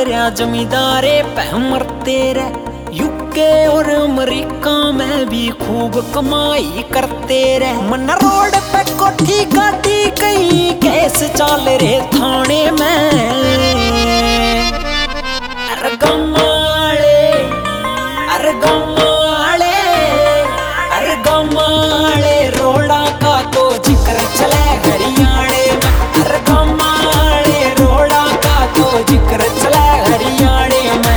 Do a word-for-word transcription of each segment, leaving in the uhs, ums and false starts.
तेरा जमींदारे पे मरते रे। यूके और अमेरिका में भी खूब कमाई करते रे। मन रोड पे कोठी गाड़ी कहीं केस चल रे थाने में। अरे गमाले अरे गमाले अरे गमाले रोड़ा का तो जिक्र चले हरियाणे में। अरे गमाले रोड़ा का तो जिक्र चले हरियाणे में।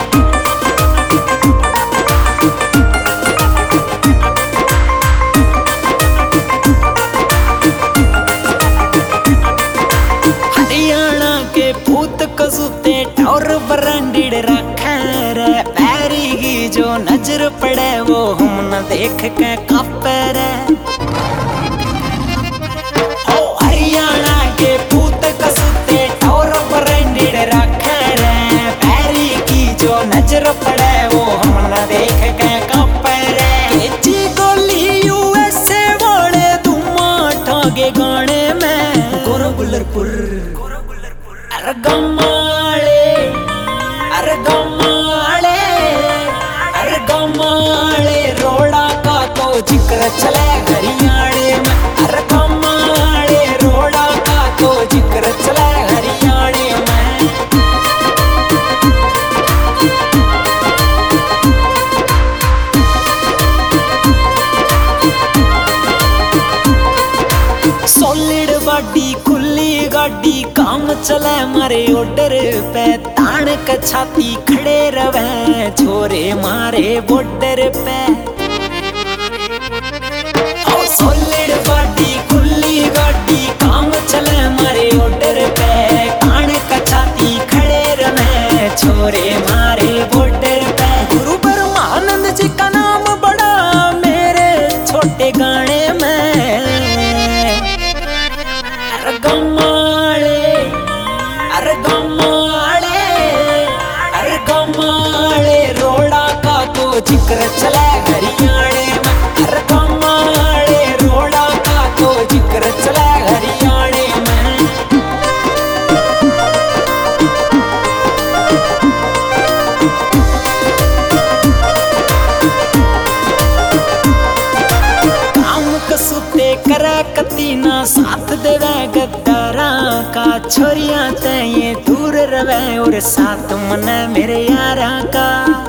हरियाणा के भूत कसूते टौर ब्रांडेड रखे रे। पैरी की जो नजर पड़े वो हम न देख के कापे रे। ओ हरियाणा के भूत कसूते टौर ब्रांडेड रखे रे। पैरी की जो नजर पड़े वो हम न देख के कापे रे। केची गोली यूएसए वाले धुआं ठागे गाने में। गोरा गुल्लरपुर अरे गमाले अरे गमाले अरे गमाले रोड़ा का तो जिक्र चले हरियाणे में। अरे गमाले रोड़ा का तो जिक्र चले हरियाणे में। सॉलिड बॉडी खुली गाड़ी काम चले मारे ऑर्डर पे। तान के छाती खड़े रवे छोरे मारे बॉर्डर पे। सॉलिड बॉडी खुली गाड़ी काम चले मारे ऑर्डर पे। तान के छाती खड़े रवे छोरे मारे बॉर्डर पे। गुरु ब्रह्मानंद जी का नाम बड़ा मेरे छोटे गाने में। अरे गमाले अरे गमाले अरे गमाले रोड़ा का तो जिक्र चले हरियाणे में। अरे गमाले रोड़ा का तो जिक्र चले हरियाणे में। काम कसूते करे कतीना साथ देवे गद्दारा का। छोरियां ते ये दूर रवे और साथ मन मेरे यारा का।